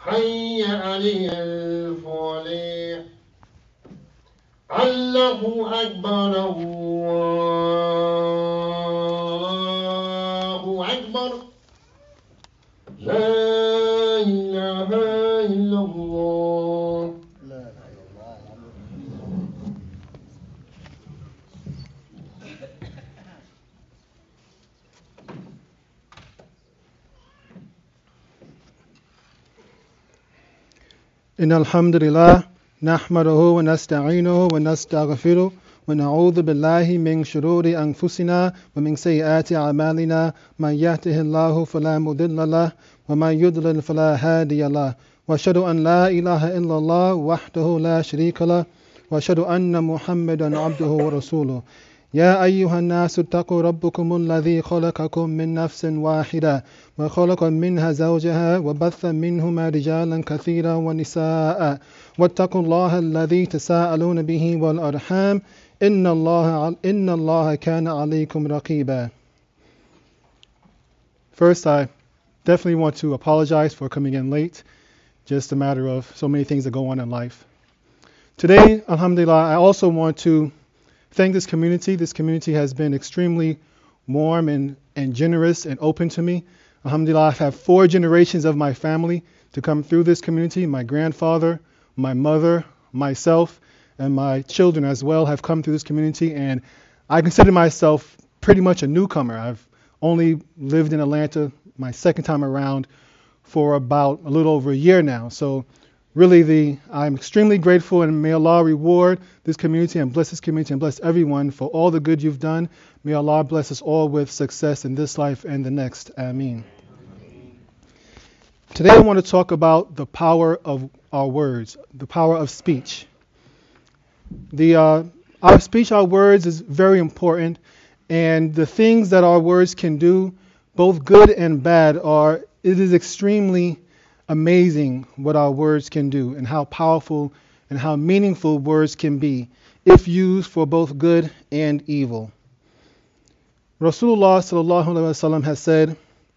حي على الفلاح الله أكبر الله أكبر لا إله إلا الله. إن الحمد لله نحمده ونستعينه ونستغفره ونعوذ بالله من شرور أنفسنا ومن سيئات أعمالنا من يهده الله فلا مضل له ومن يضلل فلا هادي له وأشهد أن لا إله إلا الله وحده لا شريك له وأشهد أن محمدا عبده ورسوله. يا أيها الناس اتقوا ربكم الذي خلقكم من نفس واحدة وخلق منها زوجها وبث منهما رجالا كثيرا ونساء واتقوا الله الذي تساءلون به والأرحام إن الله كان عليكم رقيبا. First, I definitely want to apologize for coming in late. Just a matter of so many things that go on in life. Today, alhamdulillah, I also want to thank this community. This community has been extremely warm and generous and open to me. Alhamdulillah, I've had 4 generations of my family to come through this community. My grandfather, my mother, myself, and my children as well have come through this community, and I consider myself pretty much a newcomer. I've only lived in Atlanta my second time around for about a little over a year now. So really, I'm extremely grateful, and may Allah reward this community and bless this community and bless everyone for all the good you've done. May Allah bless us all with success in this life and the next. Ameen. Today I want to talk about the power of our words, the power of speech. Our speech, our words is very important, and the things that our words can do, both good and bad, it is extremely amazing what our words can do and how powerful and how meaningful words can be if used for both good and evil. Rasulullah sallallahu alaihi wasallam has said,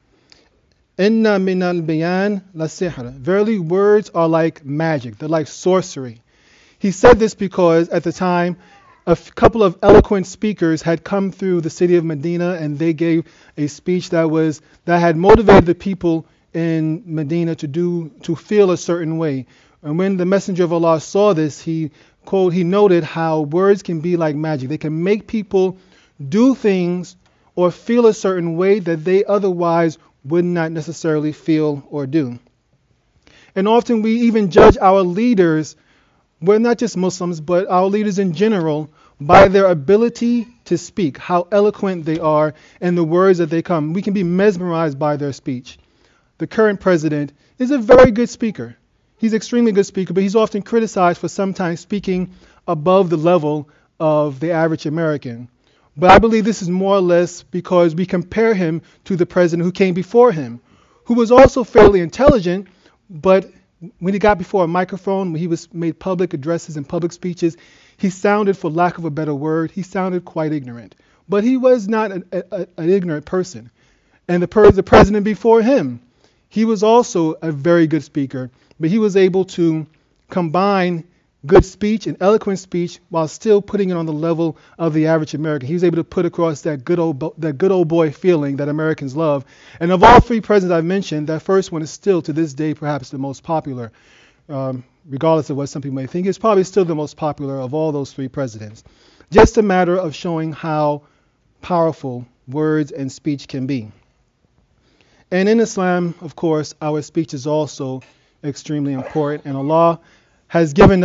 "Inna min al-bayan la-sihr." Verily, words are like magic. They're like sorcery. He said this because at the time, a couple of eloquent speakers had come through the city of Medina, and they gave a speech that had motivated the people in Medina to feel a certain way. And when the Messenger of Allah saw this, he noted how words can be like magic. They can make people do things or feel a certain way that they otherwise would not necessarily feel or do. And often we even judge our leaders, well, not just Muslims, but our leaders in general, by their ability to speak, how eloquent they are, and the words that they come. We can be mesmerized by their speech. The current president is a very good speaker. He's an extremely good speaker, but he's often criticized for sometimes speaking above the level of the average American. But I believe this is more or less because we compare him to the president who came before him, who was also fairly intelligent, but when he got before a microphone, when he was made public addresses and public speeches, he sounded, for lack of a better word, he sounded quite ignorant. But he was not an ignorant person. And the president before him, he was also a very good speaker, but he was able to combine good speech and eloquent speech while still putting it on the level of the average American. He was able to put across that good old boy feeling that Americans love. And of all 3 presidents I've mentioned, that first one is still to this day perhaps the most popular. Regardless of what some people may think, it's probably still the most popular of all those 3 presidents. Just a matter of showing how powerful words and speech can be. And in Islam, of course, our speech is also extremely important, and Allah has given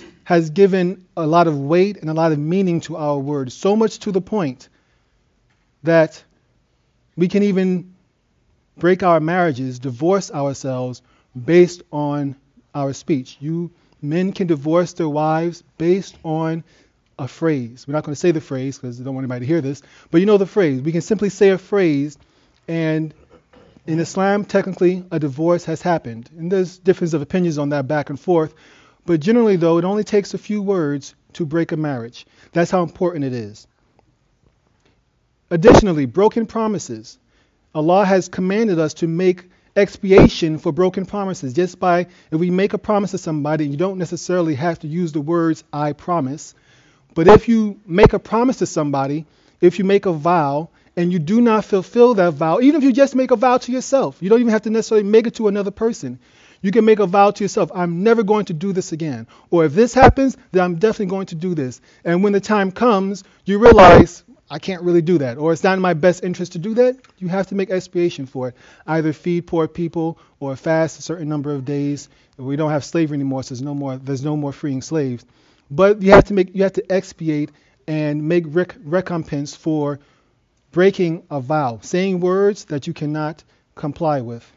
a lot of weight and a lot of meaning to our words, so much to the point that we can even break our marriages, divorce ourselves based on our speech. Men can divorce their wives based on a phrase. We're not going to say the phrase because I don't want anybody to hear this, but you know the phrase. We can simply say a phrase, and in Islam, technically, a divorce has happened. And there's difference of opinions on that back and forth. But generally, though, it only takes a few words to break a marriage. That's how important it is. Additionally, broken promises. Allah has commanded us to make expiation for broken promises. Just by, if we make a promise to somebody, you don't necessarily have to use the words, I promise. But if you make a promise to somebody, if you make a vow, and you do not fulfill that vow, even if you just make a vow to yourself, you don't even have to necessarily make it to another person. You can make a vow to yourself, I'm never going to do this again. Or if this happens, then I'm definitely going to do this. And when the time comes, you realize, I can't really do that, or it's not in my best interest to do that, you have to make expiation for it. Either feed poor people or fast a certain number of days. We don't have slavery anymore, so there's no more freeing slaves. But you have to expiate and make recompense for breaking a vow, saying words that you cannot comply with.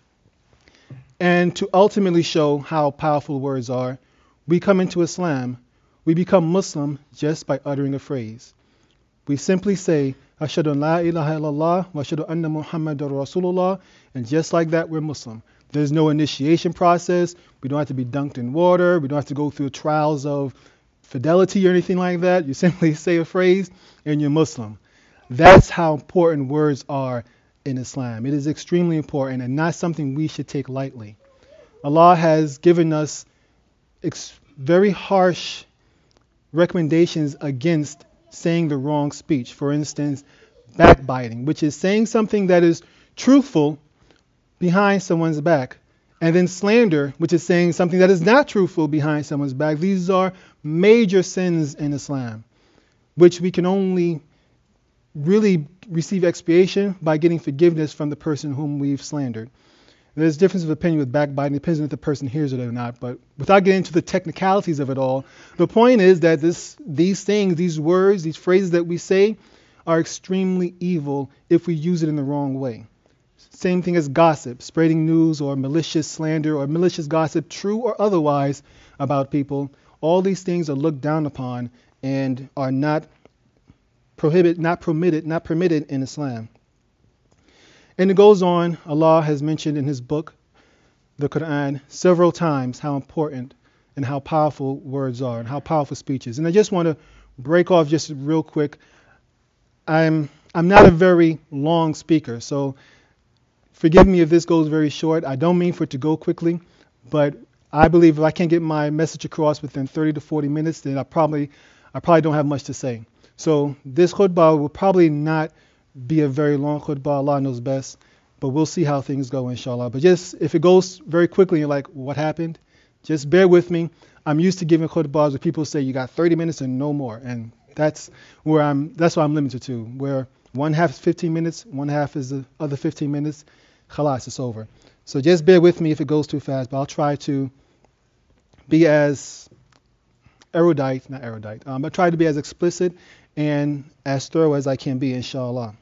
And to ultimately show how powerful words are, we come into Islam. We become Muslim just by uttering a phrase. We simply say, Ashhadu an la ilaha illallah wa ashhadu anna Muhammadar Rasulullah, and just like that, we're Muslim. There's no initiation process. We don't have to be dunked in water. We don't have to go through trials of fidelity or anything like that. You simply say a phrase and you're Muslim. That's how important words are in Islam. It is extremely important and not something we should take lightly. Allah has given us very harsh recommendations against saying the wrong speech. For instance, backbiting, which is saying something that is truthful behind someone's back. And then slander, which is saying something that is not truthful behind someone's back. These are major sins in Islam, which we can only really receive expiation by getting forgiveness from the person whom we've slandered. There's a difference of opinion with backbiting. It depends on if the person hears it or not. But without getting into the technicalities of it all, the point is that these things, these words, these phrases that we say are extremely evil if we use it in the wrong way. Same thing as gossip, spreading news or malicious slander or malicious gossip, true or otherwise, about people. All these things are looked down upon and are not permitted in Islam. And it goes on, Allah has mentioned in His book, the Quran, several times how important and how powerful words are and how powerful speech is. And I just want to break off just real quick. I'm not a very long speaker, so forgive me if this goes very short. I don't mean for it to go quickly, but I believe if I can't get my message across within 30 to 40 minutes, then I probably don't have much to say. So this khutbah will probably not be a very long khutbah. Allah knows best. But we'll see how things go, inshallah. But just if it goes very quickly, you're like, what happened? Just bear with me. I'm used to giving khutbahs where people say you got 30 minutes and no more. And that's what I'm limited to. Where one half is 15 minutes, one half is the other 15 minutes. Khalas, it's over. So just bear with me if it goes too fast. But I'll try to be as I'll try to be as explicit and as thorough as I can be, inshallah.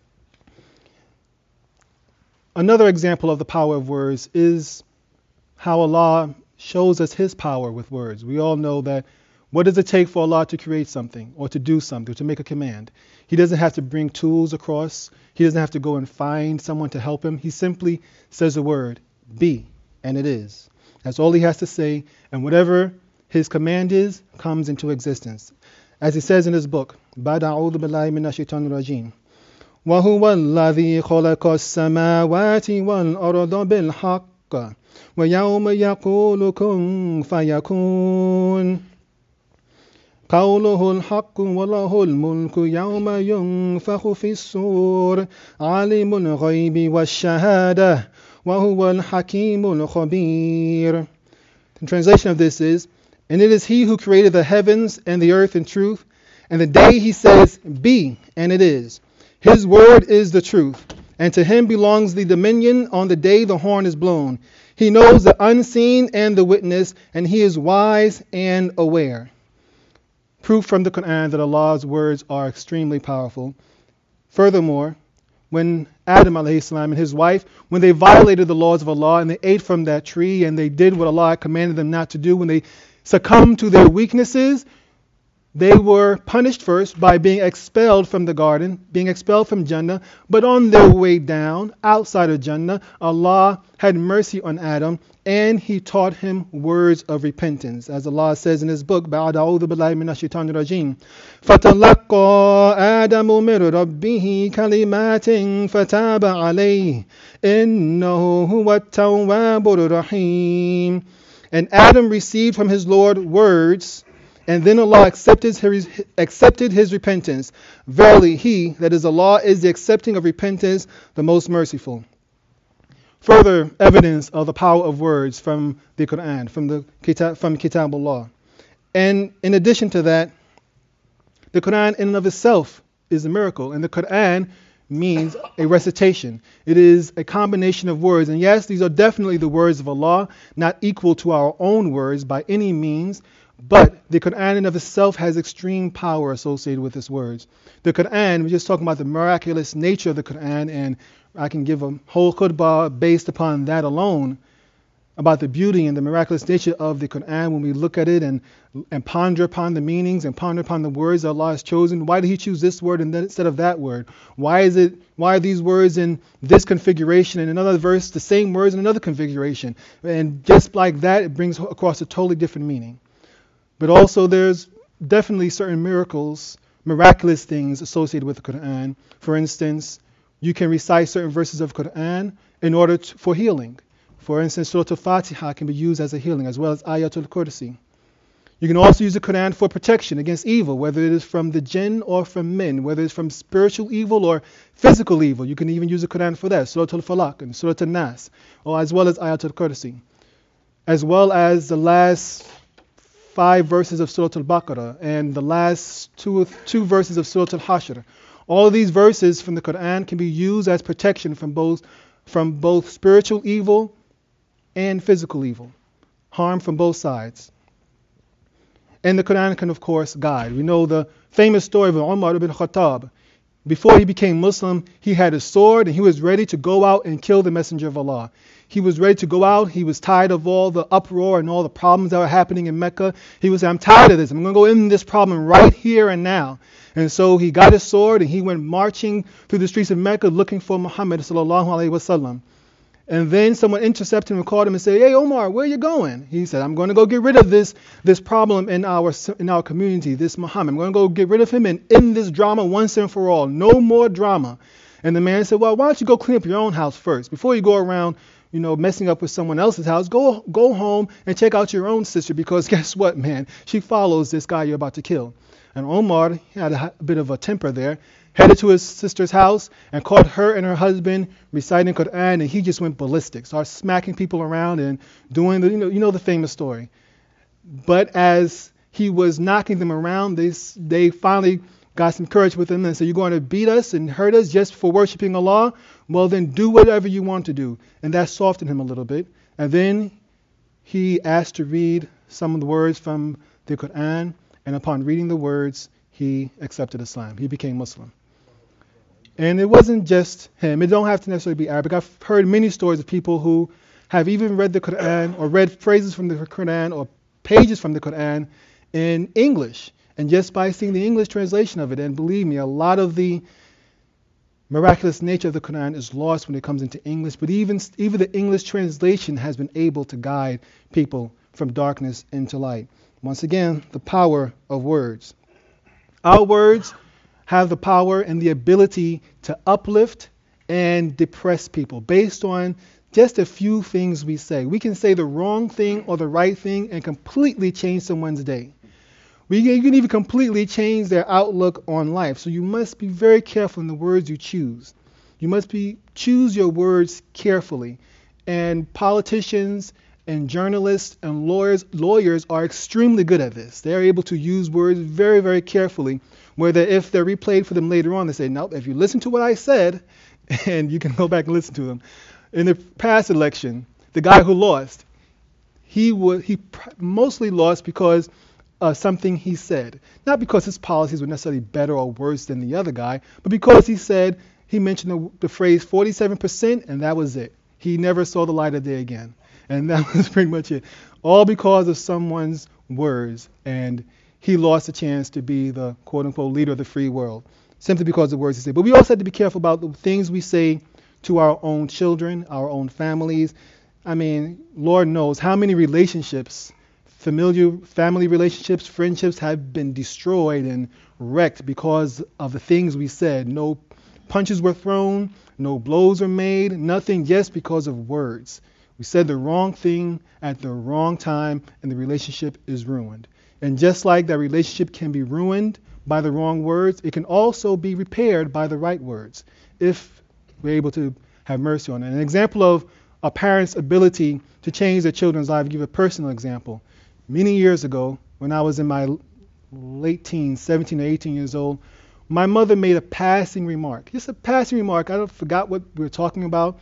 Another example of the power of words is how Allah shows us His power with words. We all know that what does it take for Allah to create something or to do something, to make a command? He doesn't have to bring tools across. He doesn't have to go and find someone to help him. He simply says the word, be, and it is. That's all He has to say, and whatever His command is, comes into existence. As He says in His book, بَعْدَ أَعُوذُ بِاللَّهِ مِنَ الشَّيْطَانِ الرَّجِيمِ وَهُوَ الَّذِي خَلَقَ السَّمَاوَاتِ وَالْأَرْضَ بِالْحَقِّ وَيَوْمَ يَقُولُ كُن فَيَكُونُ قَوْلُهُ الْحَقُّ وَلَهُ الْمُلْكُ يَوْمَ يُنفَخُ فِي الصُّورِ عَالِمُ الْغَيْبِ وَالشَّهَادَةِ وَهُوَ الْحَكِيمُ الْخَبِيرُ. The translation of this is, and it is He who created the heavens and the earth in truth, and the day He says, be, and it is. His word is the truth, and to Him belongs the dominion on the day the horn is blown. He knows the unseen and the witness, and He is wise and aware. Proof from the Quran that Allah's words are extremely powerful. Furthermore, when Adam alayhi salam and his wife, when they violated the laws of Allah and they ate from that tree and they did what Allah commanded them not to do, when they succumbed to their weaknesses, They were punished first by being expelled from the garden, being expelled from Jannah, but on their way down, outside of Jannah, Allah had mercy on Adam and He taught him words of repentance. As Allah says in His book, بَعْدَ أَعُوذُ بِاللَّهِ مِنَ الشَّيْطَانِ الرَّجِيمِ فَتَلَقَّى آدَمُ مِنْ رَبِّهِ كَلِمَاتٍ فَتَابَ عَلَيْهِ إِنَّهُ هُوَ التَّوَّابُ الرَّحِيمُ. And Adam received from his Lord words, and then Allah accepted his repentance. Verily, He, that is Allah, is the accepting of repentance, the most merciful. Further evidence of the power of words from the Quran, from Kitabullah. And in addition to that, the Quran in and of itself is a miracle, and the Quran means a recitation. It is a combination of words, and yes, these are definitely the words of Allah, not equal to our own words by any means, but the Quran in and of itself has extreme power associated with its words. The Quran, we're just talking about the miraculous nature of the Quran, and I can give a whole khutbah based upon that alone, about the beauty and the miraculous nature of the Quran when we look at it and ponder upon the meanings and ponder upon the words that Allah has chosen. Why did He choose this word instead of that word? Why are these words in this configuration and another verse the same words in another configuration? And just like that, it brings across a totally different meaning. But also there's definitely certain miraculous things associated with the Quran. For instance, you can recite certain verses of Quran in order for healing. For instance, Surah Al-Fatiha can be used as a healing, as well as Ayatul Kursi. You can also use the Quran for protection against evil, whether it is from the jinn or from men, whether it's from spiritual evil or physical evil. You can even use the Quran for that, Surah Al-Falaq and Surah Al-Nas, or as well as Ayatul Kursi, as well as the last 5 verses of Surah Al-Baqarah and the last two verses of Surah Al-Hashr. All of these verses from the Quran can be used as protection from both spiritual evil and physical evil, harm from both sides. And the Quran can, of course, guide. We know the famous story of Umar ibn Khattab. Before he became Muslim, he had a sword and he was ready to go out and kill the Messenger of Allah. He was ready to go out. He was tired of all the uproar and all the problems that were happening in Mecca. He was saying, I'm tired of this. I'm going to go in this problem right here and now. And so he got his sword and he went marching through the streets of Mecca looking for Muhammad sallallahu alaihi wasallam. And then someone intercepted him and called him and said, hey Omar, where are you going? He said, I'm going to go get rid of this problem in our community, this Muhammad. I'm going to go get rid of him and end this drama once and for all. No more drama. And the man said, well, why don't you go clean up your own house first? Before you go around, messing up with someone else's house, go home and check out your own sister, because guess what, man? She follows this guy you're about to kill. And Omar had a bit of a temper there, headed to his sister's house and caught her and her husband reciting Quran, and he just went ballistic, started smacking people around and doing the famous story. But as he was knocking them around, they finally got some courage with him and said, you're going to beat us and hurt us just for worshiping Allah? Well, then do whatever you want to do. And that softened him a little bit. And then he asked to read some of the words from the Quran, and upon reading the words, he accepted Islam. He became Muslim. And it wasn't just him. It don't have to necessarily be Arabic. I've heard many stories of people who have even read the Quran or read phrases from the Quran or pages from the Quran in English. And just by seeing the English translation of it, and believe me, a lot of the miraculous nature of the Quran is lost when it comes into English. But even the English translation has been able to guide people from darkness into light. Once again, the power of words. Our words have the power and the ability to uplift and depress people based on just a few things we say. We can say the wrong thing or the right thing and completely change someone's day. You can even completely change their outlook on life. So you must be very careful in the words you choose. You must choose your words carefully. And politicians and journalists and lawyers are extremely good at this. They're able to use words very, very carefully, where if they're replayed for them later on, they say, nope, if you listen to what I said, and you can go back and listen to them. In the past election, the guy who lost, he mostly lost because of something he said. Not because his policies were necessarily better or worse than the other guy, but because he mentioned the phrase 47%, and that was it. He never saw the light of day again. And that was pretty much it. All because of someone's words. And he lost a chance to be the quote-unquote leader of the free world, simply because of the words he said. But we also have to be careful about the things we say to our own children, our own families. I mean, Lord knows how many relationships, familiar family relationships, friendships have been destroyed and wrecked because of the things we said. No punches were thrown, no blows were made, nothing, just because of words. We said the wrong thing at the wrong time, and the relationship is ruined. And just like that relationship can be ruined by the wrong words, it can also be repaired by the right words, if we're able to have mercy on it. An example of a parent's ability to change their children's lives, I'll give a personal example. Many years ago, when I was in my late teens, 17 or 18 years old, my mother made a passing remark. Just a passing remark. I forgot what we were talking about,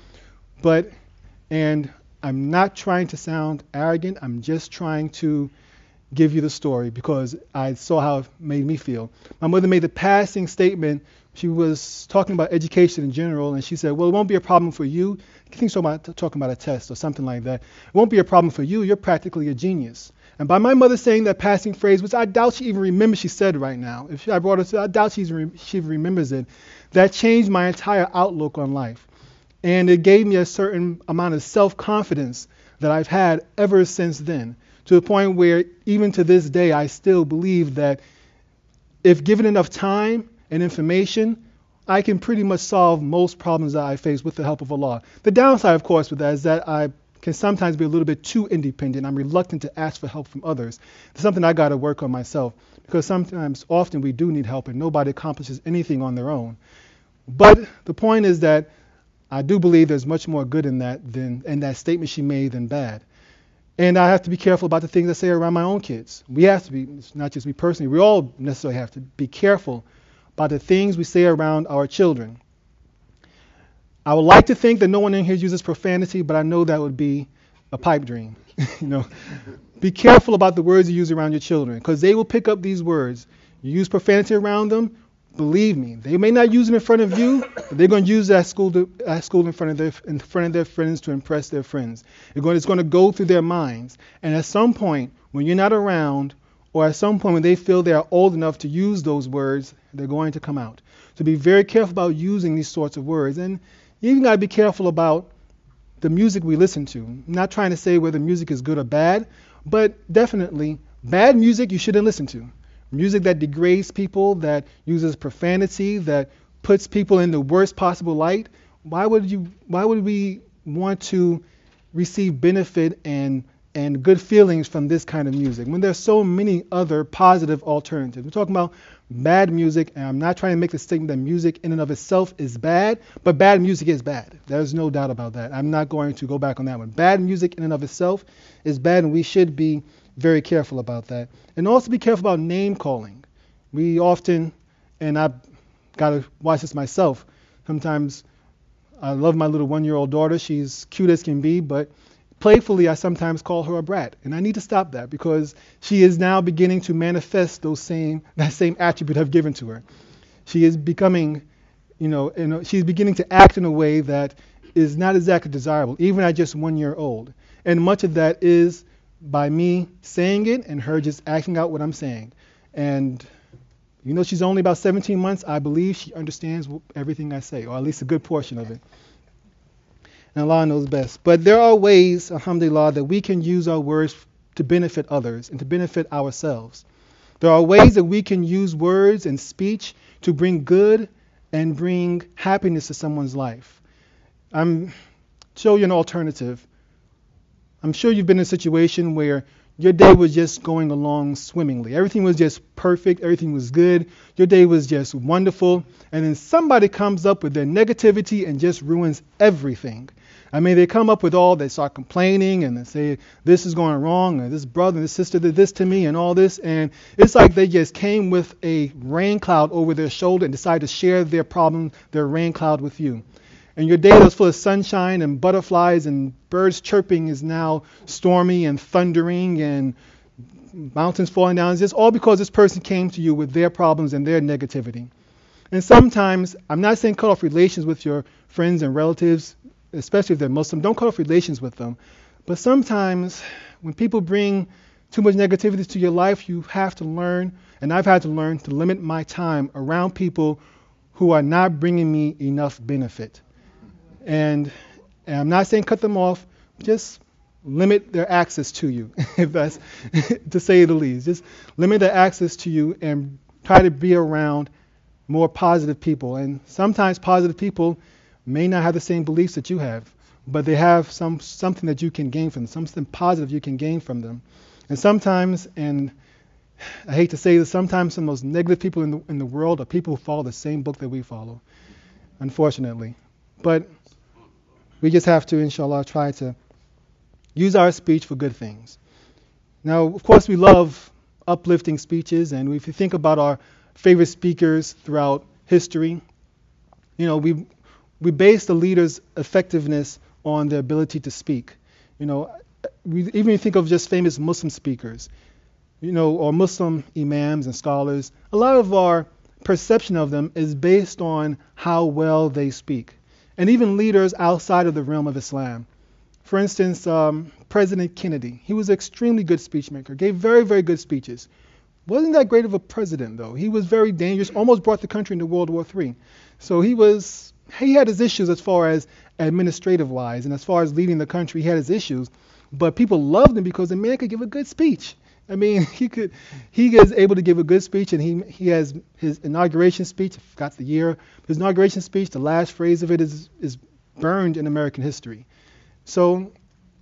and I'm not trying to sound arrogant. I'm just trying to give you the story because I saw how it made me feel. My mother made the passing statement. She was talking about education in general, and she said, well, it won't be a problem for you. I think she's talking about a test or something like that. It won't be a problem for you. You're practically a genius. And by my mother saying that passing phrase, which I doubt she even remembers she said right now, if I brought her to, I doubt she remembers it, that changed my entire outlook on life. And it gave me a certain amount of self-confidence that I've had ever since then, to the point where even to this day, I still believe that if given enough time and information, I can pretty much solve most problems that I face with the help of Allah. The downside, of course, with that is that I can sometimes be a little bit too independent. I'm reluctant to ask for help from others. It's something I got to work on myself, because often we do need help, and nobody accomplishes anything on their own. But the point is that I do believe there's much more good in that statement she made than bad. And I have to be careful about the things I say around my own kids. We have to be, it's not just me personally, we all necessarily have to be careful about the things we say around our children. I would like to think that no one in here uses profanity, but I know that would be a pipe dream. Be careful about the words you use around your children, because they will pick up these words. You use profanity around them, believe me, they may not use it in front of you, but they're going to use it at school in front of their friends to impress their friends. It's going to go through their minds. And at some point, when you're not around, or at some point when they feel they are old enough to use those words, they're going to come out. So be very careful about using these sorts of words. And you even got to be careful about the music we listen to. I'm not trying to say whether music is good or bad, but definitely bad music you shouldn't listen to. Music that degrades people, that uses profanity, that puts people in the worst possible light. Why would we want to receive benefit and good feelings from this kind of music when there's so many other positive alternatives? We're talking about bad music, and I'm not trying to make the statement that music in and of itself is bad, but bad music is bad. There's no doubt about that. I'm not going to go back on that one. Bad music in and of itself is bad, and we should be very careful about that. And also be careful about name calling. We often, and I've got to watch this myself, sometimes I love my little 1-year-old daughter. She's cute as can be, but playfully I sometimes call her a brat. And I need to stop that, because she is now beginning to manifest that same attribute I've given to her. She is becoming, she's beginning to act in a way that is not exactly desirable, even at just 1 year old. And much of that is by me saying it and her just acting out what I'm saying. And she's only about 17 months. I believe she understands everything I say, or at least a good portion of it. And Allah knows best. But there are ways, alhamdulillah, that we can use our words to benefit others and to benefit ourselves. There are ways that we can use words and speech to bring good and bring happiness to someone's life. I'm show you an alternative. I'm sure you've been in a situation where your day was just going along swimmingly. Everything was just perfect. Everything was good. Your day was just wonderful. And then somebody comes up with their negativity and just ruins everything. I mean, they come up with they start complaining and they say, this is going wrong, and this brother and this sister did this to me and all this. And it's like they just came with a rain cloud over their shoulder and decided to share their problem, their rain cloud with you. And your day that was full of sunshine and butterflies and birds chirping is now stormy and thundering and mountains falling down. It's just all because this person came to you with their problems and their negativity. And sometimes, I'm not saying cut off relations with your friends and relatives, especially if they're Muslim. Don't cut off relations with them. But sometimes when people bring too much negativity to your life, you have to learn, and I've had to learn to limit my time around people who are not bringing me enough benefit. And I'm not saying cut them off, just limit their access to you, if that's to say the least. Just limit their access to you and try to be around more positive people. And sometimes positive people may not have the same beliefs that you have, but they have something that you can gain from them, something positive you can gain from them. And sometimes, and I hate to say this, sometimes the most negative people in the world are people who follow the same book that we follow, unfortunately. But we just have to, inshallah, try to use our speech for good things. Now, of course, we love uplifting speeches, and if you think about our favorite speakers throughout history, we base the leader's effectiveness on their ability to speak. Even if you think of just famous Muslim speakers, or Muslim imams and scholars, a lot of our perception of them is based on how well they speak. And even leaders outside of the realm of Islam. For instance, President Kennedy, he was an extremely good speechmaker, gave very, very good speeches. Wasn't that great of a president, though. He was very dangerous, almost brought the country into World War III. So he had his issues as far as administrative-wise, and as far as leading the country, he had his issues. But people loved him because the man could give a good speech. I mean, he is able to give a good speech, and he has his inauguration speech. I forgot the year. His inauguration speech, the last phrase of it is burned in American history. So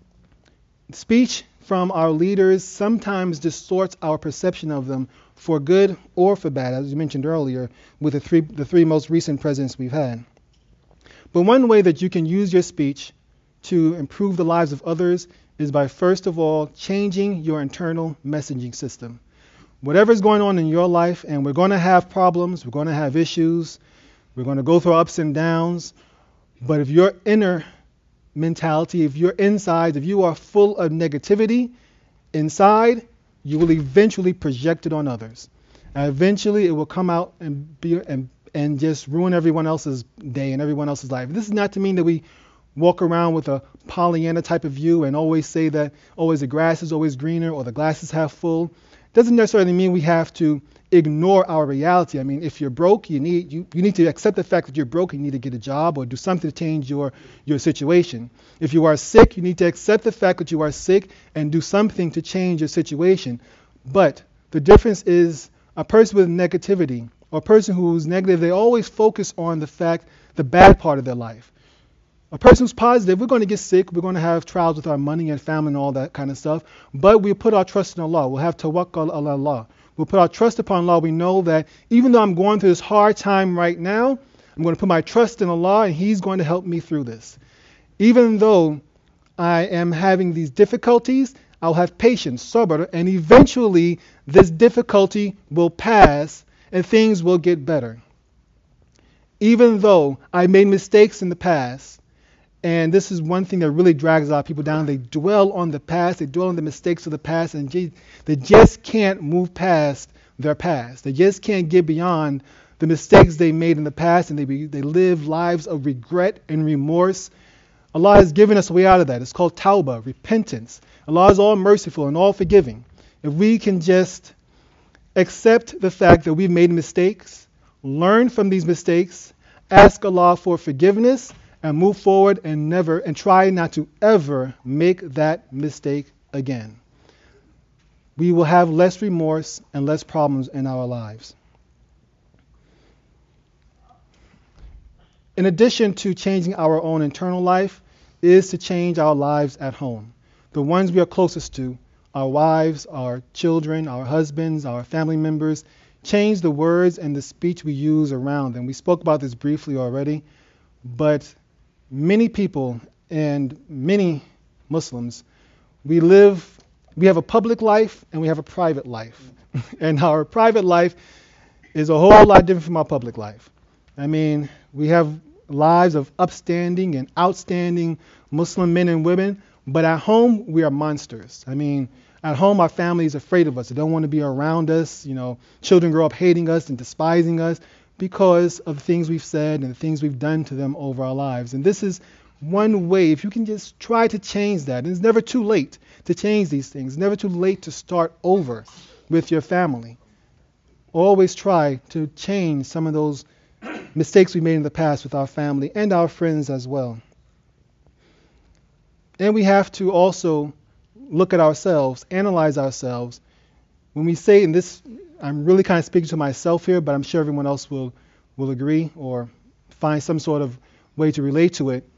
speech from our leaders sometimes distorts our perception of them for good or for bad, as you mentioned earlier, with the three most recent presidents we've had. But one way that you can use your speech to improve the lives of others is by, first of all, changing your internal messaging system. Whatever's going on in your life, and we're going to have problems, we're going to have issues, we're going to go through ups and downs, but if your inner mentality, if you're inside, if you are full of negativity inside, you will eventually project it on others. And eventually it will come out and just ruin everyone else's day and everyone else's life. This is not to mean that we walk around with a Pollyanna type of view and always say that always the grass is always greener or the glass is half full. Doesn't necessarily mean we have to ignore our reality. I mean, if you're broke, you need to accept the fact that you're broke. You need to get a job or do something to change your situation. If you are sick, you need to accept the fact that you are sick and do something to change your situation. But the difference is a person with negativity or a person who's negative, they always focus on the bad part of their life. A person who's positive, we're going to get sick, we're going to have trials with our money and family and all that kind of stuff, but we put our trust in Allah. We'll have tawakkul ala Allah. We'll put our trust upon Allah. We know that even though I'm going through this hard time right now, I'm going to put my trust in Allah and He's going to help me through this. Even though I am having these difficulties, I'll have patience, sabr, and eventually this difficulty will pass and things will get better. Even though I made mistakes in the past, and this is one thing that really drags a lot of people down. They dwell on the past, they dwell on the mistakes of the past, and they just can't move past their past. They just can't get beyond the mistakes they made in the past, and they live lives of regret and remorse. Allah has given us a way out of that. It's called tawbah, repentance. Allah is all merciful and all forgiving. If we can just accept the fact that we've made mistakes, learn from these mistakes, ask Allah for forgiveness, and move forward and try not to ever make that mistake again, we will have less remorse and less problems in our lives. In addition to changing our own internal life, is to change our lives at home. The ones we are closest to, our wives, our children, our husbands, our family members, change the words and the speech we use around them. We spoke about this briefly already, but many people and many Muslims, we have a public life and we have a private life. And our private life is a whole lot different from our public life. I mean, we have lives of upstanding and outstanding Muslim men and women, but at home we are monsters. I mean, at home our family is afraid of us. They don't want to be around us. Children grow up hating us and despising us because of the things we've said and the things we've done to them over our lives. And this is one way, if you can just try to change that, and it's never too late to change these things, it's never too late to start over with your family. Always try to change some of those mistakes we made in the past with our family and our friends as well. And we have to also look at ourselves, analyze ourselves. When we say, and this, I'm really kind of speaking to myself here, but I'm sure everyone else will agree or find some sort of way to relate to it.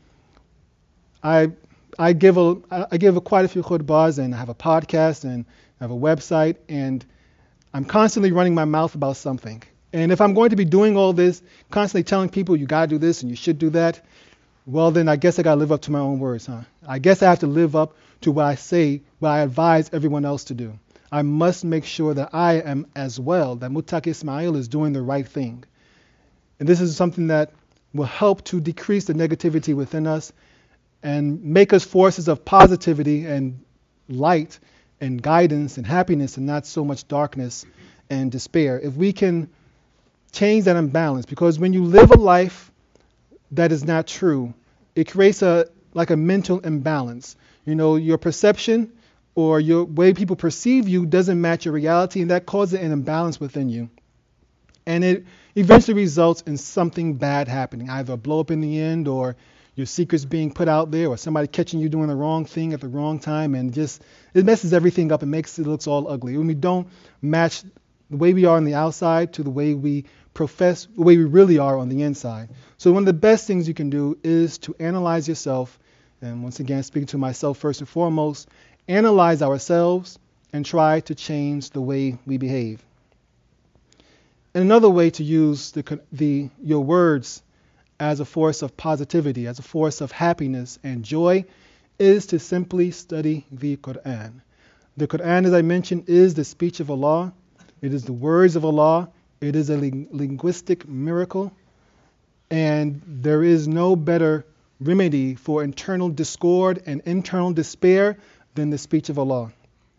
I give quite a few khutbahs, and I have a podcast, and I have a website, and I'm constantly running my mouth about something. And if I'm going to be doing all this, constantly telling people you got to do this and you should do that, well, then I guess I got to live up to my own words, huh? I guess I have to live up to what I say, what I advise everyone else to do. I must make sure that I am as well, that Muttaqi Ismail is doing the right thing. And this is something that will help to decrease the negativity within us and make us forces of positivity and light and guidance and happiness and not so much darkness and despair. If we can change that imbalance, because when you live a life that is not true, it creates a mental imbalance. You know, your perception or your way people perceive you doesn't match your reality, and that causes an imbalance within you. And it eventually results in something bad happening, either a blow up in the end, or your secrets being put out there, or somebody catching you doing the wrong thing at the wrong time, and just it messes everything up and makes it looks all ugly. When we don't match the way we are on the outside to the way we profess, the way we really are on the inside. So one of the best things you can do is to analyze yourself, and once again speaking to myself first and foremost, analyze ourselves and try to change the way we behave. And another way to use your words as a force of positivity, as a force of happiness and joy, is to simply study the Quran. The Quran, as I mentioned, is the speech of Allah. It is the words of Allah. It is a linguistic miracle. And there is no better remedy for internal discord and internal despair than the speech of Allah.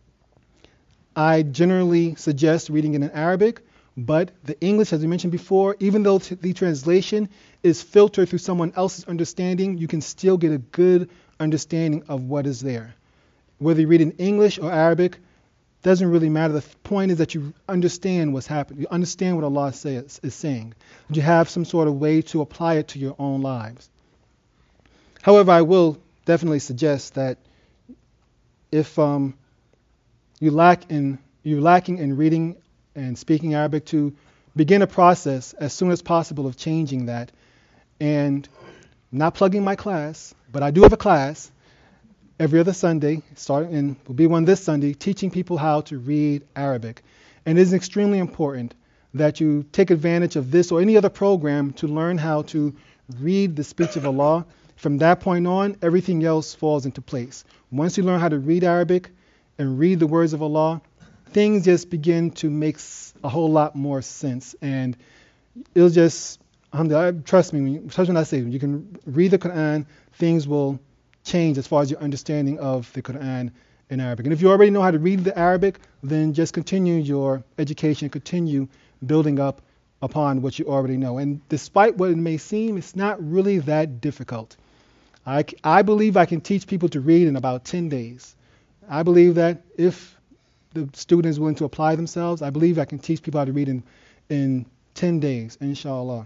I generally suggest reading it in Arabic, but the English, as we mentioned before, even though the translation is filtered through someone else's understanding, you can still get a good understanding of what is there. Whether you read in English or Arabic, doesn't really matter. The point is that you understand what's happening. You understand what Allah is saying. You have some sort of way to apply it to your own lives. However, I will definitely suggest that if you're lacking in reading and speaking Arabic, to begin a process as soon as possible of changing that. And not plugging my class, but I do have a class every other Sunday, starting will be one this Sunday, teaching people how to read Arabic. And it is extremely important that you take advantage of this or any other program to learn how to read the speech of Allah. From that point on, everything else falls into place. Once you learn how to read Arabic and read the words of Allah, things just begin to make a whole lot more sense. And it'll just, trust me, when I say, when you can read the Quran, things will change as far as your understanding of the Quran in Arabic. And if you already know how to read the Arabic, then just continue your education, continue building up upon what you already know. And despite what it may seem, it's not really that difficult. I believe I can teach people to read in about 10 days. I believe that if the student is willing to apply themselves, I believe I can teach people how to read in 10 days, inshallah.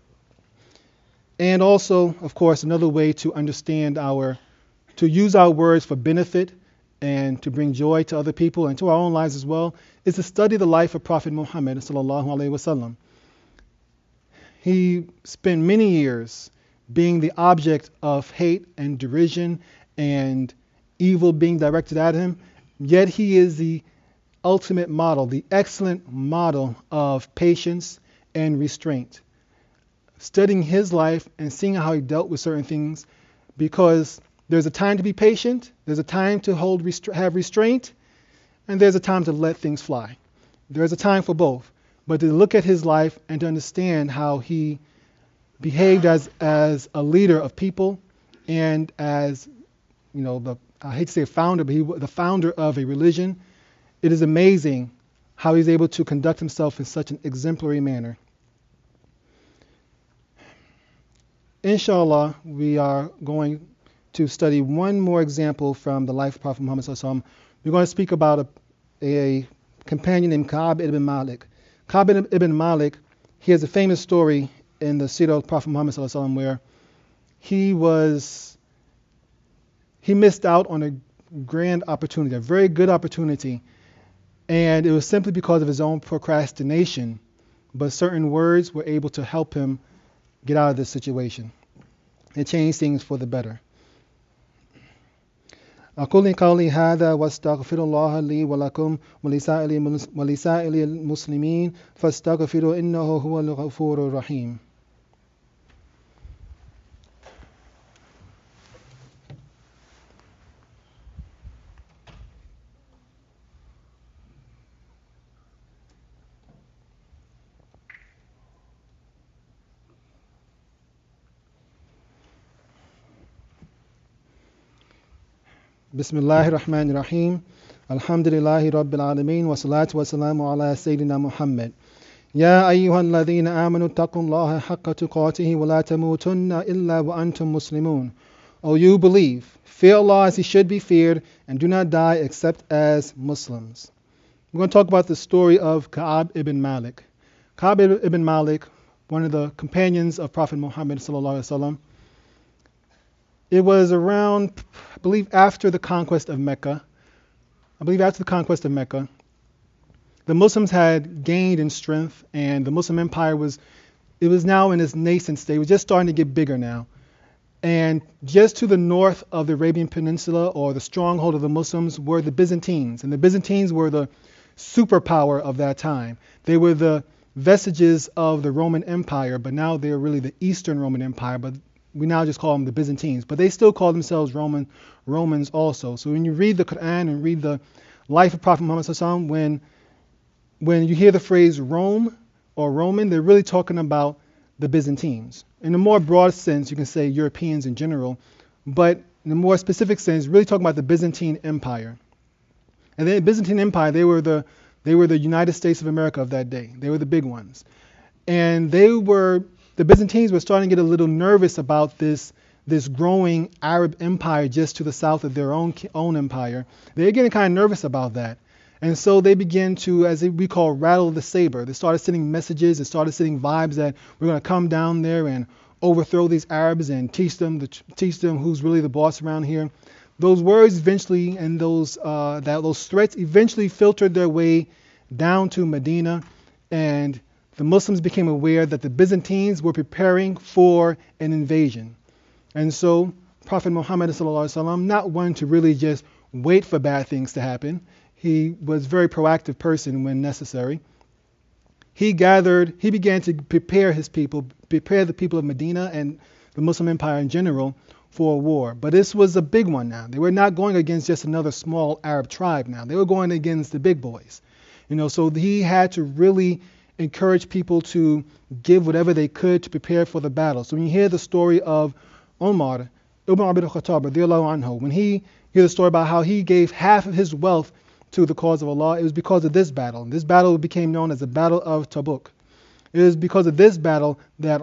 And also, of course, another way to understand to use our words for benefit and to bring joy to other people and to our own lives as well, is to study the life of Prophet Muhammad sallallahu alaihi wasallam. He spent many years being the object of hate and derision and evil being directed at him, yet he is the ultimate model, the excellent model of patience and restraint. Studying his life and seeing how he dealt with certain things, because there's a time to be patient, there's a time to have restraint, and there's a time to let things fly. There's a time for both. But to look at his life and to understand how he behaved as a leader of people and as, I hate to say a founder, but the founder of a religion, it is amazing how he's able to conduct himself in such an exemplary manner. inshallah, we are going to study one more example from the life of Prophet Muhammad Sallallahu Alaihi Wasallam. We're going to speak about a companion named Ka'ab ibn Malik. Ka'ab ibn Malik, he has a famous story in the Seerah of Prophet Muhammad Sallallahu Alaihi Wasallam where he missed out on a grand opportunity, a very good opportunity, and it was simply because of his own procrastination. But certain words were able to help him get out of this situation. It changed things for the better. أقول قولي هذا واستغفر الله لي ولكم ولسائر المسلمين فاستغفروا إنه هو الغفور الرحيم. بسم الله الرحمن الرحيم الحمد لله رب العالمين والصلاة والسلام على سيدنا محمد يا أيها الذين آمنوا اتقوا الله حق تقاته ولا تموتن إلا وأنتم مسلمون. O you believe, fear Allah as He should be feared, and do not die except as Muslims. We're going to talk about the story of Ka'ab ibn Malik. Ka'ab ibn Malik, one of the companions of Prophet Muhammad sallallahu alaihi wasallam. It was around, I believe, after the conquest of Mecca. The Muslims had gained in strength, and the Muslim empire was now in its nascent state. It was just starting to get bigger now. And just to the north of the Arabian Peninsula, or the stronghold of the Muslims, were the Byzantines. And the Byzantines were the superpower of that time. They were the vestiges of the Roman Empire, but now they're really the Eastern Roman Empire. But we now just call them the Byzantines, but they still call themselves Romans also. So when you read the Quran and read the life of Prophet Muhammad Sallallahu Alaihi Wasallam, when you hear the phrase Rome or Roman, they're really talking about the Byzantines. In a more broad sense, you can say Europeans in general, but in a more specific sense, really talking about the Byzantine Empire. And the Byzantine Empire, they were the United States of America of that day. They were the big ones, and the Byzantines were starting to get a little nervous about this growing Arab empire just to the south of their own empire. They were getting kind of nervous about that. And so they began to, as we call, rattle the saber. They started sending messages, they started sending vibes that we're going to come down there and overthrow these Arabs and teach them who's really the boss around here. Those words eventually, and those threats eventually filtered their way down to Medina, and the Muslims became aware that the Byzantines were preparing for an invasion. And so Prophet Muhammad sallallahu alaihi wasallam, not one to really just wait for bad things to happen, he was a very proactive person when necessary. He began to prepare the people of Medina and the Muslim Empire in general for a war. But this was a big one now. They were not going against just another small Arab tribe now. They were going against the big boys. So he had to really encourage people to give whatever they could to prepare for the battle. So when you hear the story of Umar ibn Khattab radiyallahu anhu, when he hear the story about how he gave half of his wealth to the cause of Allah, it was because of this battle. This battle became known as the Battle of Tabuk. It was because of this battle that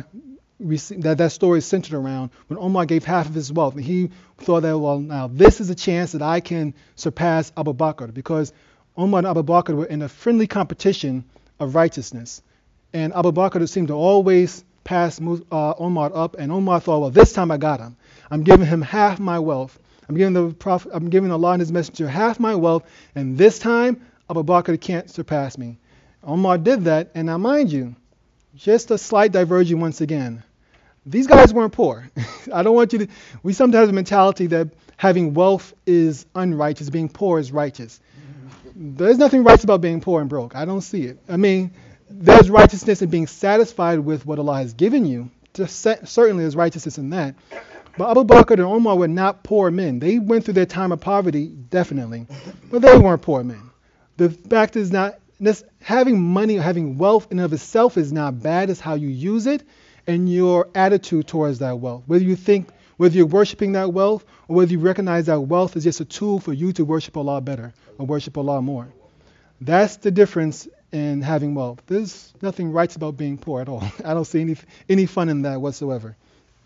that story is centered around, when Umar gave half of his wealth. And he thought that, well, now this is a chance that I can surpass Abu Bakr, because Umar and Abu Bakr were in a friendly competition of righteousness. And Abu Bakr seemed to always pass Umar up, and Umar thought, well, this time I got him. I'm giving him half my wealth. I'm giving Allah and His Messenger half my wealth, and this time Abu Bakr can't surpass me. Umar did that, and now mind you, just a slight diversion once again. These guys weren't poor. We sometimes have a mentality that having wealth is unrighteous, being poor is righteous. There's nothing righteous about being poor and broke. I don't see it. I mean, there's righteousness in being satisfied with what Allah has given you. Certainly there's righteousness in that. But Abu Bakr and Umar were not poor men. They went through their time of poverty, definitely, but they weren't poor men. The fact is not, having money, having wealth in and of itself is not bad. It's how you use it and your attitude towards that wealth. Whether you're worshiping that wealth, or whether you recognize that wealth is just a tool for you to worship Allah better or worship Allah more. That's the difference in having wealth. There's nothing righteous about being poor at all. I don't see any fun in that whatsoever.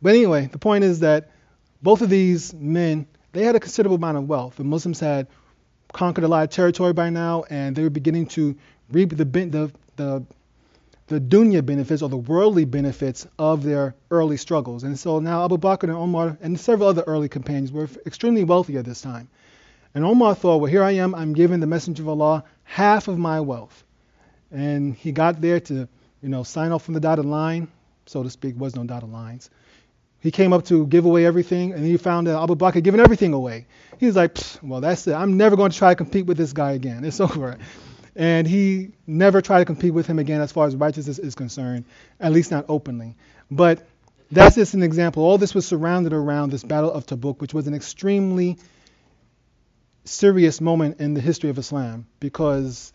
But anyway, the point is that both of these men, they had a considerable amount of wealth. The Muslims had conquered a lot of territory by now, and they were beginning to reap the dunya benefits or the worldly benefits of their early struggles. And so now Abu Bakr and Omar and several other early companions were extremely wealthy at this time. And Omar thought, well, here I am, I'm giving the Messenger of Allah half of my wealth. And he got there to, sign off from the dotted line, so to speak. Was no dotted lines. He came up to give away everything, and he found that Abu Bakr had given everything away. He was like, well, that's it. I'm never going to try to compete with this guy again. It's over. And he never tried to compete with him again as far as righteousness is concerned, at least not openly. But that's just an example. All this was surrounded around this Battle of Tabuk, which was an extremely serious moment in the history of Islam, because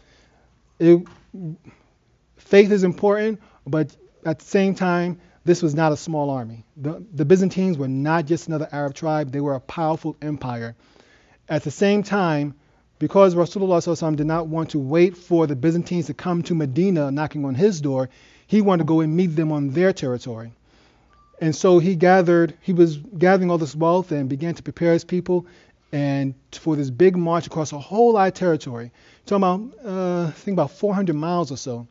faith is important, but at the same time, this was not a small army. The Byzantines were not just another Arab tribe. They were a powerful empire. At the same time, because Rasulullah ﷺ did not want to wait for the Byzantines to come to Medina knocking on his door, he wanted to go and meet them on their territory. And so he was gathering all this wealth and began to prepare his people and for this big march across a whole lot of territory. Talking about, I think about 400 miles or so,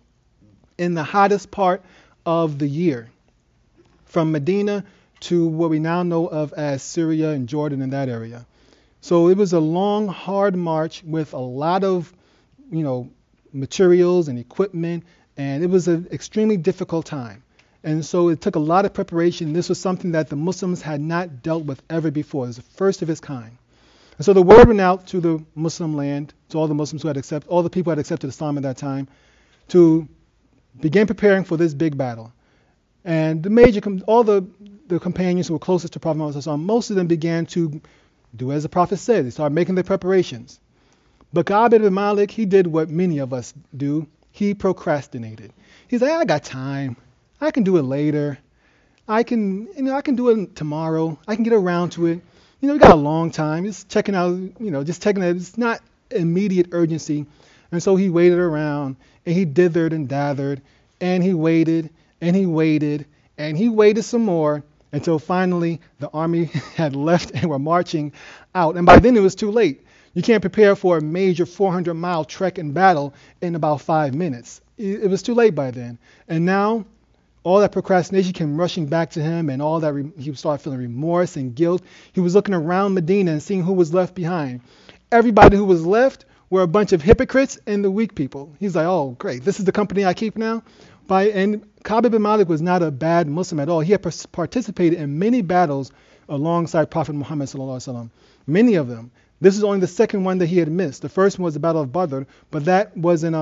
in the hottest part of the year, from Medina to what we now know of as Syria and Jordan and that area. So it was a long, hard march with a lot of, materials and equipment, and it was an extremely difficult time. And so it took a lot of preparation. This was something that the Muslims had not dealt with ever before. It was the first of its kind. And so the word went out to the Muslim land, to all the Muslims all the people who had accepted Islam at that time, to begin preparing for this big battle. And all the companions who were closest to Prophet Muhammad, most of them began to do as the Prophet said. They started making their preparations. But Ka'ab ibn Malik, he did what many of us do. He procrastinated. He's like, I got time. I can do it later. I can do it tomorrow. I can get around to it. We got a long time. Just checking out, it's not immediate urgency. And so he waited around, and he dithered and dathered, and he waited, and he waited, and he waited some more until finally the army had left and were marching out. And by then it was too late. You can't prepare for a major 400-mile trek and battle in about 5 minutes. It was too late by then. And now all that procrastination came rushing back to him, and all that he started feeling remorse and guilt. He was looking around Medina and seeing who was left behind. Everybody who was left were a bunch of hypocrites and the weak people. He's like, oh, great, this is the company I keep now? And Ka'ab ibn Malik was not a bad Muslim at all. He had participated in many battles alongside Prophet Muhammad ﷺ. Many of them. This is only the second one that he had missed. The first one was the Battle of Badr, but that wasn't.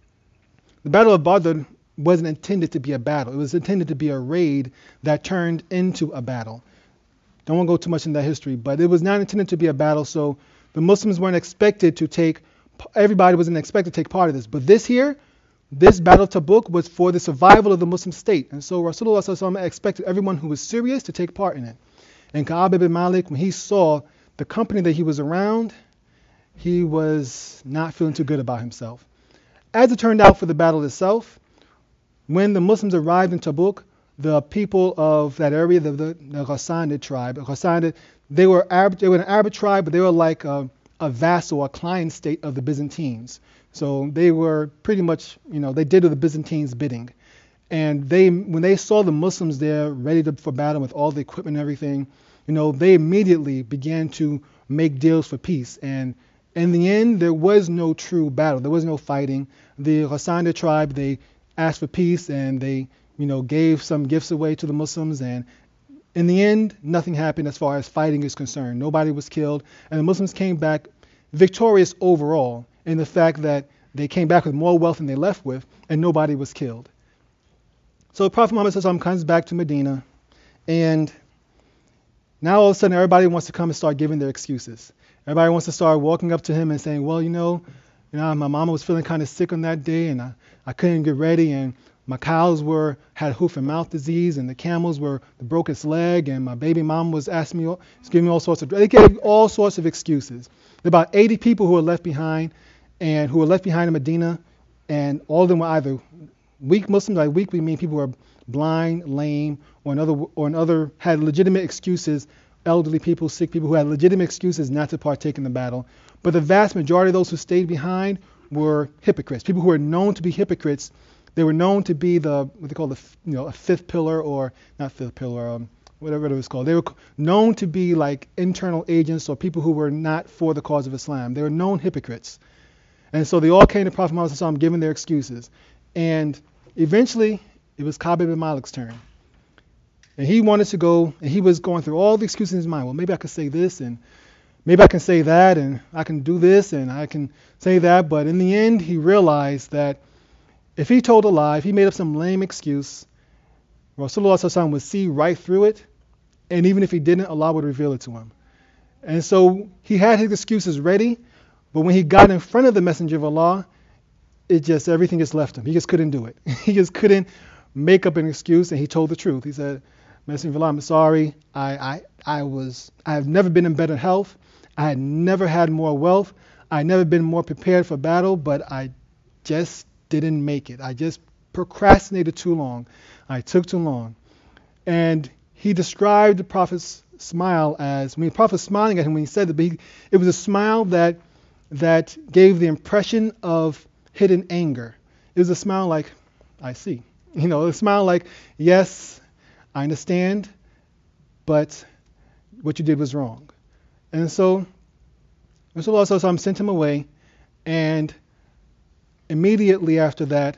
The Battle of Badr wasn't intended to be a battle. It was intended to be a raid that turned into a battle. Don't want to go too much into that history, but it was not intended to be a battle. So the Muslims weren't expected to take. Everybody wasn't expected to take part of this. But this Battle of Tabuk was for the survival of the Muslim state. And so Rasulullah ﷺ expected everyone who was serious to take part in it. And Ka'ab ibn Malik, when he saw the company that he was around, he was not feeling too good about himself. As it turned out for the battle itself, when the Muslims arrived in Tabuk, the people of that area, the Ghassanid tribe, they were an Arab tribe, but they were like a vassal, a client state of the Byzantines. So they were pretty much, they did the Byzantines' bidding. And when they saw the Muslims there ready for battle with all the equipment and everything, they immediately began to make deals for peace. And in the end, there was no true battle. There was no fighting. The Ghassanid tribe, they asked for peace, and they, gave some gifts away to the Muslims. And in the end, nothing happened as far as fighting is concerned. Nobody was killed. And the Muslims came back victorious overall, in the fact that they came back with more wealth than they left with, and nobody was killed. So Prophet Muhammad ﷺ comes back to Medina, and now all of a sudden everybody wants to come and start giving their excuses. Everybody wants to start walking up to him and saying, well, my mama was feeling kind of sick on that day, and I couldn't get ready, and my cows had hoof and mouth disease, and the camels broke its leg, and my baby mom was giving me all sorts of. They gave all sorts of excuses. There were about 80 people who were left behind, and who were left behind in Medina, and all of them were either Weak Muslims, like weak, we mean people who are blind, lame, or had legitimate excuses. Elderly people, sick people who had legitimate excuses not to partake in the battle. But the vast majority of those who stayed behind were hypocrites. People who were known to be hypocrites. They were known to be what they call a fifth pillar, or not fifth pillar, whatever it was called. They were known to be like internal agents or people who were not for the cause of Islam. They were known hypocrites. And so they all came to Prophet Muhammad sallallahu alaihi wasallam giving their excuses. And eventually, it was Ka'b ibn Malik's turn. And he wanted to go, and he was going through all the excuses in his mind. Well, maybe I could say this, and maybe I can say that, and I can do this, and I can say that. But in the end, he realized that if he told a lie, if he made up some lame excuse, Rasulullah sallallahu alaihi wasallam would see right through it. And even if he didn't, Allah would reveal it to him. And so he had his excuses ready, but when he got in front of the Messenger of Allah, everything just left him. He just couldn't do it. He just couldn't make up an excuse, and he told the truth. He said, Messenger of Allah, I'm sorry. I have never been in better health. I had never had more wealth. I had never been more prepared for battle, but I just didn't make it. I just procrastinated too long. I took too long. And he described the Prophet's smile as, when the Prophet was smiling at him when he said that, it was a smile that gave the impression of hidden anger. It was a smile like, I see. A smile like, yes, I understand, but what you did was wrong. And so Rasulullah sent him away, and immediately after that,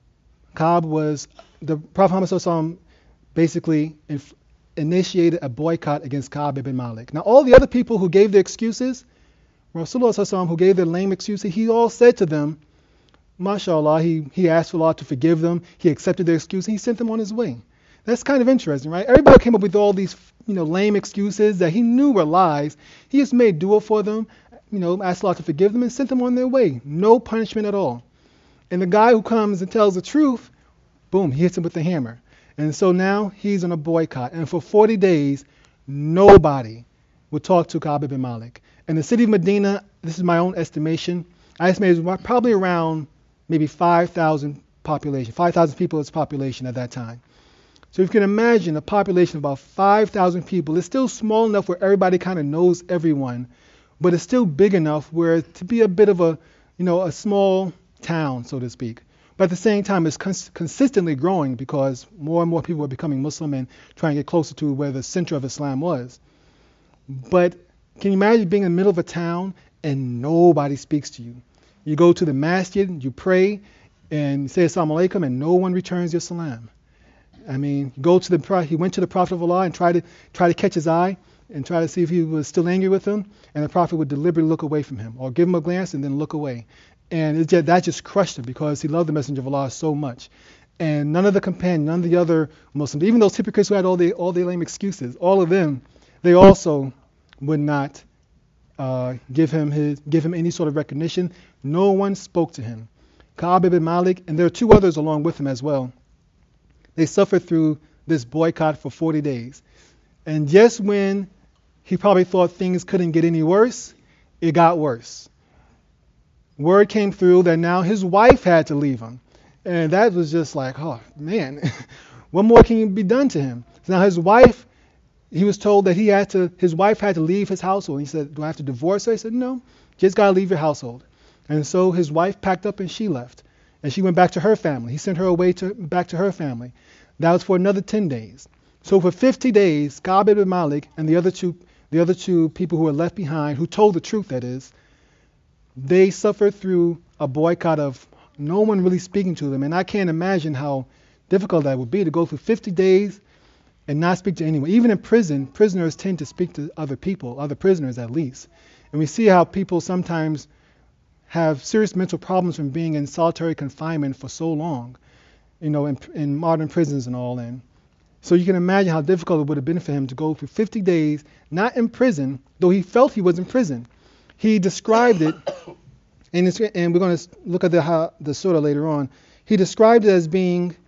the Prophet Muhammad basically initiated a boycott against Ka'b ibn Malik. Now, all the other people who gave their excuses, Rasulullah who gave their lame excuses, he all said to them, MashaAllah, he asked for Allah to forgive them. He accepted their excuse, and he sent them on his way. That's kind of interesting, right? Everybody came up with all these, lame excuses that he knew were lies. He just made dua for them, asked Allah to forgive them, and sent them on their way. No punishment at all. And the guy who comes and tells the truth, boom, he hits him with the hammer. And so now he's on a boycott. And for 40 days, nobody would talk to Ka'b ibn Malik. And the city of Medina, this is my own estimation, I estimate it was probably around maybe 5,000 population, 5,000 people its population at that time. So if you can imagine a population of about 5,000 people, it's still small enough where everybody kind of knows everyone, but it's still big enough where to be a bit of a small town, so to speak. But at the same time, it's consistently growing because more and more people are becoming Muslim and trying to get closer to where the center of Islam was. But can you imagine being in the middle of a town and nobody speaks to you? You go to the masjid, you pray, and say Assalamu alaikum, and no one returns your salam. I mean, he went to the Prophet of Allah and tried to catch his eye and try to see if he was still angry with him, and the Prophet would deliberately look away from him, or give him a glance and then look away. And that just crushed him because he loved the Messenger of Allah so much. And none of the companions, none of the other Muslims, even those hypocrites who had all the lame excuses, all of them, they also would not give him any sort of recognition. No one spoke to him. Ka'b ibn Malik, and there are two others along with him as well. They suffered through this boycott for 40 days. And just when he probably thought things couldn't get any worse, it got worse. Word came through that now his wife had to leave him. And that was just like, oh man, what more can be done to him? So now his wife, he was told that his wife had to leave his household. He said, do I have to divorce her? He said, no, just got to leave your household. And so his wife packed up and she left. And she went back to her family. He sent her away back to her family. That was for another 10 days. So for 50 days, Ka'b ibn Malik and the other two people who were left behind, who told the truth, that is, they suffered through a boycott of no one really speaking to them. And I can't imagine how difficult that would be to go through 50 days and not speak to anyone. Even in prison, prisoners tend to speak to other people, other prisoners at least. And we see how people sometimes have serious mental problems from being in solitary confinement for so long, in modern prisons and all. And so you can imagine how difficult it would have been for him to go through 50 days, not in prison, though he felt he was in prison. He described it, and we're going to look at the surah later on. He described it as being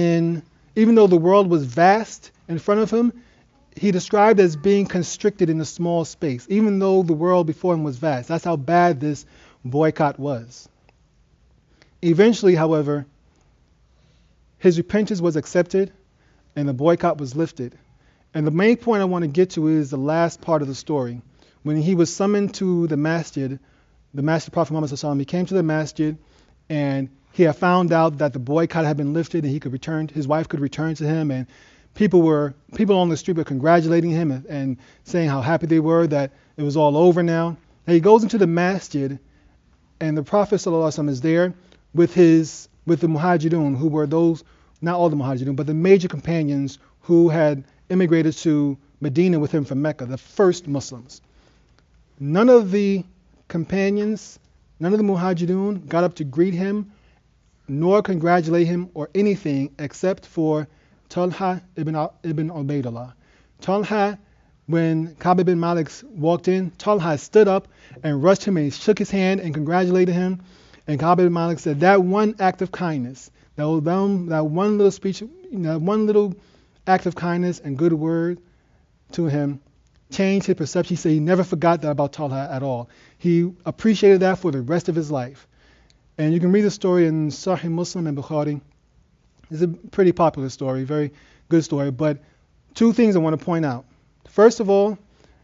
even though the world was vast in front of him, he described it as being constricted in a small space, even though the world before him was vast. That's how bad this boycott was. Eventually, however, his repentance was accepted and the boycott was lifted. And the main point I want to get to is the last part of the story. When he was summoned to the masjid Prophet Muhammad sallallahu alaihi wasallam, he came to the masjid and he had found out that the boycott had been lifted and he could return, his wife could return to him, and people on the street were congratulating him and saying how happy they were that it was all over now. And he goes into the masjid and the Prophet sallallahu alaihi wasallam is there with the Muhajirun, who were those, not all the Muhajirun, but the major companions who had immigrated to Medina with him from Mecca, the first Muslims. None of the companions, none of the Muhajirun got up to greet him nor congratulate him or anything except for Talha ibn Ubaidullah. Talha, when Ka'b ibn Malik walked in, Talha stood up and rushed him and he shook his hand and congratulated him. And Ka'b ibn Malik said that one act of kindness, that one little speech, one little act of kindness and good word to him changed his perception. He said he never forgot that about Talha at all. He appreciated that for the rest of his life. And you can read the story in Sahih Muslim and Bukhari. It's a pretty popular story, very good story. But two things I want to point out. First of all,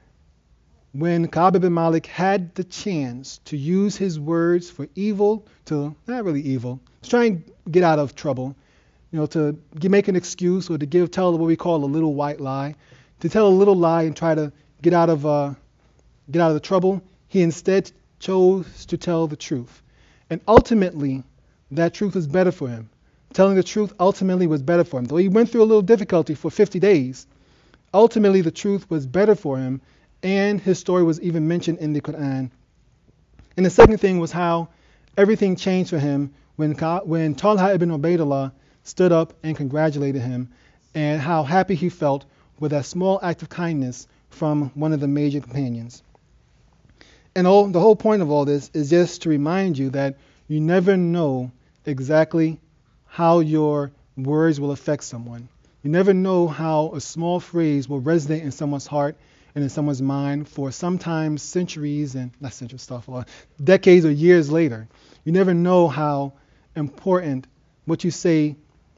when Ka'b ibn Malik had the chance to use his words for evil, to not really evil, to try and get out of trouble, to make an excuse or to tell what we call a little white lie, to tell a little lie and try to get out of the trouble, he instead chose to tell the truth. And ultimately, that truth was better for him. Telling the truth ultimately was better for him. Though he went through a little difficulty for 50 days, ultimately the truth was better for him, and his story was even mentioned in the Quran. And the second thing was how everything changed for him when Talha ibn Ubaidullah stood up and congratulated him, and how happy he felt with that small act of kindness from one of the major companions. And the whole point of all this is just to remind you that you never know exactly how your words will affect someone. You never know how a small phrase will resonate in someone's heart and in someone's mind for sometimes centuries and not centuries stuff, or decades or years later. You never know how important what you say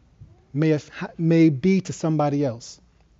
may be to somebody else.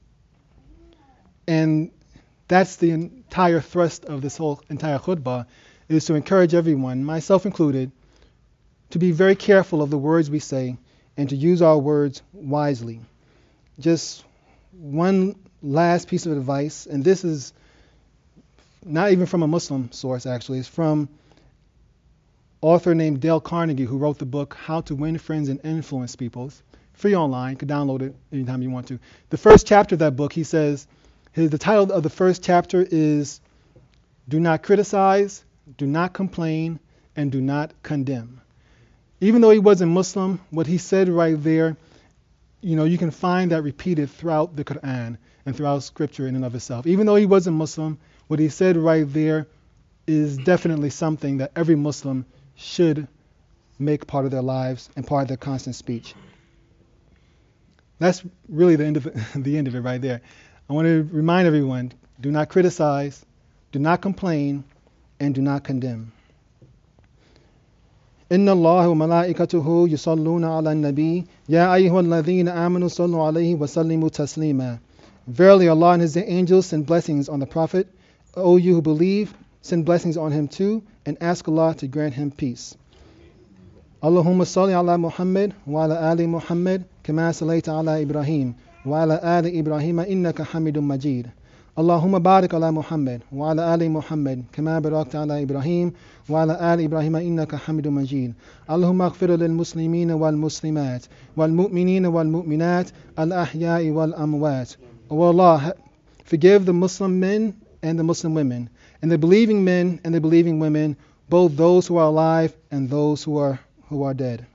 And that's the entire thrust of this whole entire khutbah, is to encourage everyone, myself included, to be very careful of the words we say and to use our words wisely. Just one last piece of advice, and this is not even from a Muslim source actually, it's from an author named Dale Carnegie who wrote the book How to Win Friends and Influence People. It's free online, you can download it anytime you want to. The first chapter of that book, he says, the title of the first chapter is Do Not Criticize, Do Not Complain, and Do Not Condemn. Even though he wasn't Muslim, what he said right there, you can find that repeated throughout the Quran and throughout Scripture in and of itself. Even though he wasn't Muslim, what he said right there is definitely something that every Muslim should make part of their lives and part of their constant speech. That's really the end of it right there. I want to remind everyone, do not criticize, do not complain, and do not condemn. إن الله وملائكته يصلون على النبي يا أيها الذين آمنوا صلوا عليه وسلموا تسليما. Verily Allah and His angels send blessings on the Prophet. O you who believe, send blessings on him too, and ask Allah to grant him peace. Allahumma salli ala Muhammad wa ala ali Muhammad kama sallaita ala Ibrahim wa ala ali Ibrahim innaka Hamidum Majid. Allahumma barik ala Muhammad wa ala ali Muhammad kama barakta ala Ibrahim wa ala ali Ibrahim innaka Hamidum Majid. Allahumma aghfir lil muslimina wal muslimat wal mu'minina wal mu'minat al ahya'i wal amwat. O Allah, forgive the Muslim men and the Muslim women, and the believing men and the believing women, both those who are alive and those who are dead.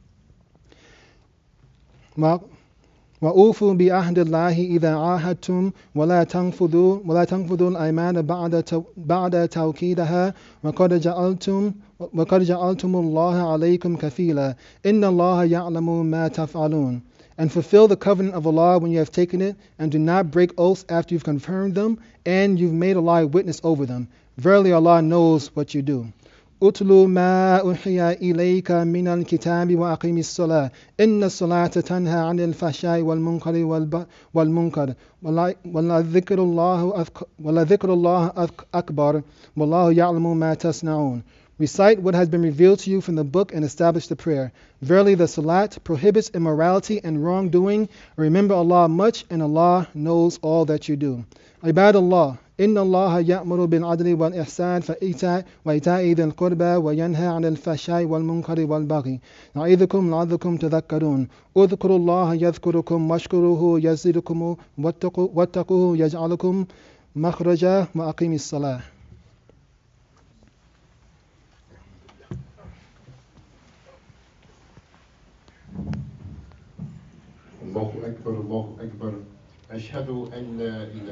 وَأُوفُوا بِعَهْدِ اللَّهِ إِذَا عَاهَدتُّمْ وَلَا تَنْفُذُوا الْأَيْمَانَ بَعْدَ تَوْكِيدِهَا وَقَدْ جَعَلْتُمُ اللَّهَ عَلَيْكُمْ كَفِيلًا إِنَّ اللَّهَ يَعْلَمُ مَا تَفْعَلُونَ. And fulfill the covenant of Allah when you have taken it, and do not break oaths after you've confirmed them, and you've made Allah witness over them. Verily Allah knows what you do. أتل ما أوحي إليك من الكتاب وأقم الصلاة إن الصلاة تنهى عن الفحشاء والمنكر ولذكر الله أكبر والله يعلم ما تصنعون. Recite what has been revealed to you from the book and establish the prayer. Verily the Salat prohibits immorality and wrongdoing. Remember Allah much, and Allah knows all that you do. عباد الله إن الله يأمر بالعدل والإحسان وإيتاء ذي القربى وينهى عن الفحشاء والمنكر والبغي يعظكم لعلكم تذكرون اذكروا الله يذكركم واشكروه يزدكم واتقوه يجعلكم مخرجا وأقيم الصلاة. الله أكبر الله أكبر أشهد أن لا إله